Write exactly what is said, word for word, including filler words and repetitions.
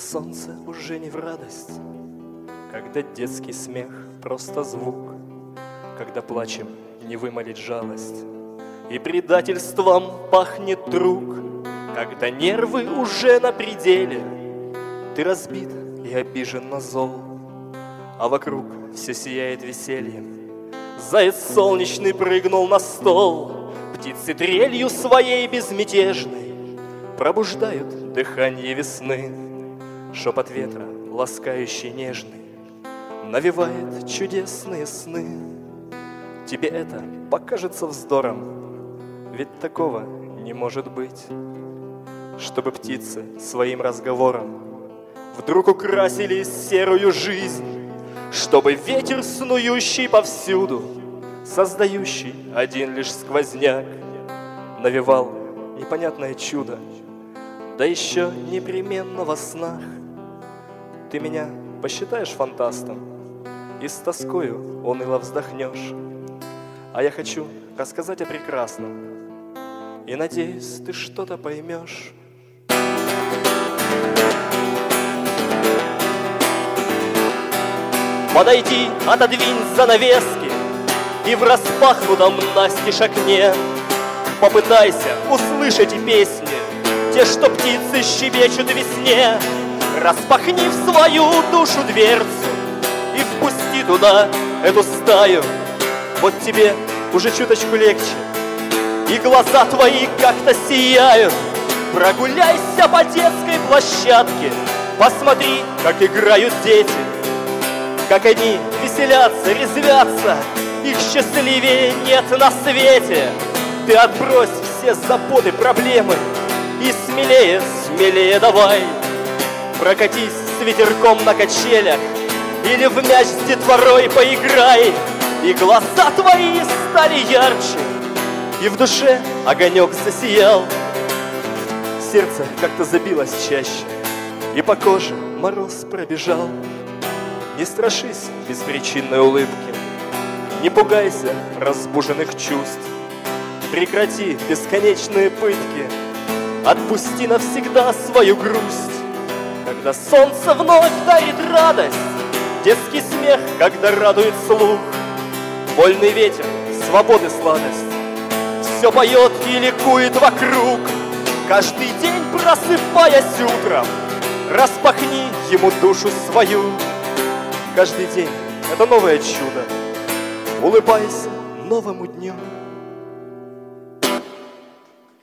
солнце уже не в радость, когда детский смех просто звук, когда плачем не вымолить жалость, и предательством пахнет друг, когда нервы уже на пределе, ты разбит и обижен на зол, а вокруг все сияет весельем. Заяц солнечный прыгнул на стол, птицы трелью своей безмятежной пробуждают дыхание весны. Шепот ветра, ласкающий нежный, навевает чудесные сны. Тебе это покажется вздором, ведь такого не может быть, чтобы птицы своим разговором вдруг украсили серую жизнь, чтобы ветер, снующий повсюду, создающий один лишь сквозняк, навевал непонятное чудо, да еще непременно во снах. Ты меня посчитаешь фантастом и с тоскою уныло вздохнешь, а я хочу рассказать о прекрасном, и надеюсь, ты что-то поймешь. Подойди, отодвинь занавески, и в распахнутом настежь окне попытайся услышать песни, те, что птицы щебечут в весне. Распахни в свою душу дверцу и впусти туда эту стаю. Вот тебе уже чуточку легче, и глаза твои как-то сияют. Прогуляйся по детской площадке, посмотри, как играют дети, как они веселятся, резвятся, их счастливее нет на свете. Ты отбрось все заботы, проблемы и смелее, смелее давай. Прокатись с ветерком на качелях или в мяч с детворой поиграй. И глаза твои стали ярче, и в душе огонек засиял. Сердце как-то забилось чаще, и по коже мороз пробежал. Не страшись беспричинной улыбки, не пугайся разбуженных чувств. Прекрати бесконечные пытки, отпусти навсегда свою грусть. Когда солнце вновь дарит радость, детский смех, когда радует слух, вольный ветер, свободы сладость, все поет и ликует вокруг. Каждый день, просыпаясь утром, распахни ему душу свою. Каждый день — это новое чудо, улыбайся новому дню.